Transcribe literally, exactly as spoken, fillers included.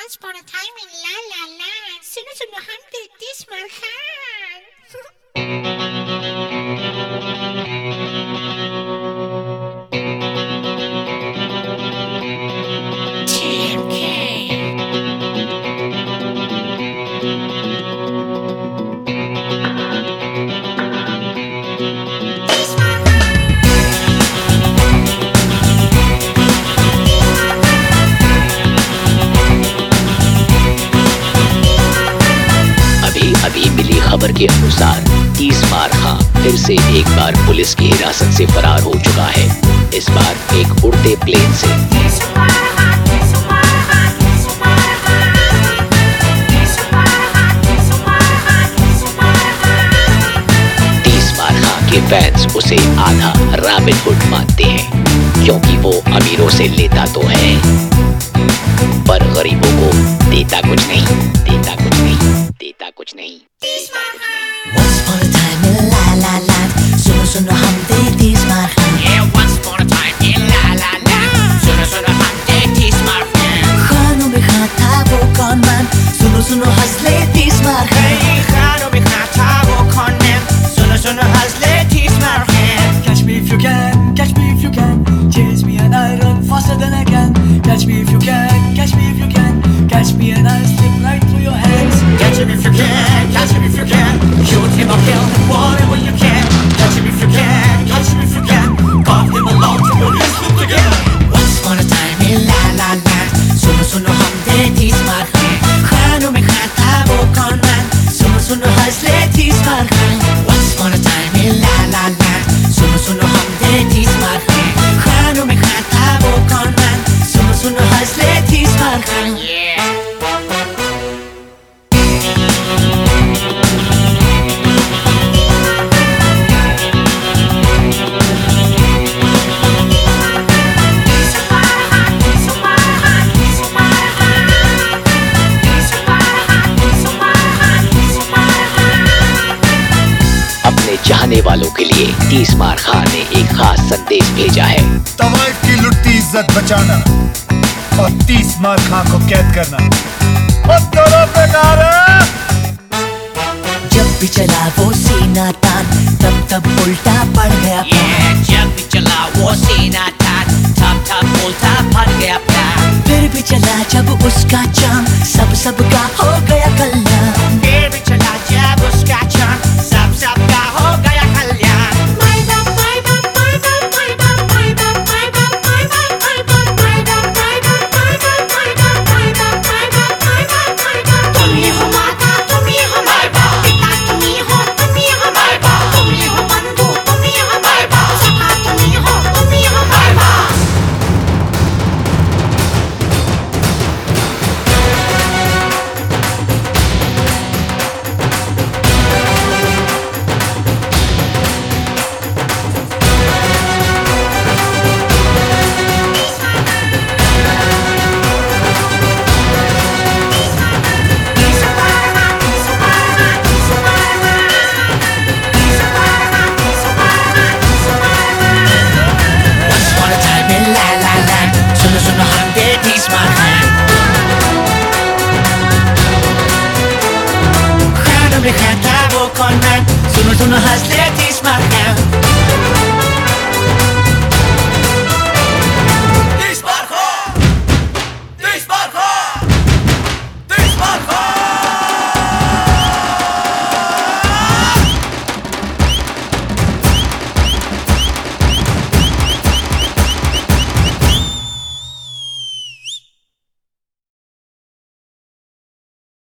Once upon a time in La La Land. सुनो सुनो हम देखते Ismail Khan. T M K. खबर के अनुसार तीसमार खां फिर से एक बार पुलिस की हिरासत से फरार हो चुका है। इस बार एक उड़ते प्लेन से। तीसमार खां के फैंस उसे आधा रॉबिन हुड मानते हैं, क्योंकि वो अमीरों से लेता तो है पर गरीबों को देता कुछ नहीं, देता कुछ नहीं, देता कुछ नहीं। Once upon a time in La La Land, सुनो सुनो हम थे तीसमार Khan. Yeah, once upon a time in La La Land, सुनो सुनो हम थे तीसमार खान. खानों में खां था वो कौन मैन, सुनो सुनो हंस ले तीसमार खान. Hey, खानों में खां था वो कौन मैन, सुनो सुनो हंस ले तीसमार Khan. Catch me if you can, catch me if you can, chase me and I run faster than I can. Catch me if you can, catch me if you can, catch me and I slip right through your hands. Catch him if you can, catch him if you can, shoot him or kill him, whatever you can. Catch him if you can, catch him if you can, carve him along to your wrist with together. Once upon a time in La La Land, सुनो सुनो हम थे तीसमार खान. खानों में खां था वो कौन man, सुनो सुनो हंस ले तीसमार Khan. Once upon a time in La La Land, सुनो सुनो हम थे तीसमार खान. खानों में खां था वो कौन मैन, सुनो सुनो हंस ले तीसमार खान. चाहने वालों के लिए तीसमार खां ने एक खास संदेश भेजा है। तवाइफ की लुटती इज्जत बचाना और तीसमार खां को कैद करना दोनों बेकार है। जब भी चला वो सीना तान, तब तब उल्टा पड़ गया. Yeah, जब भी चला वो सीना तान, तब तब उल्टा पड़ गया. फिर भी चला जब उसका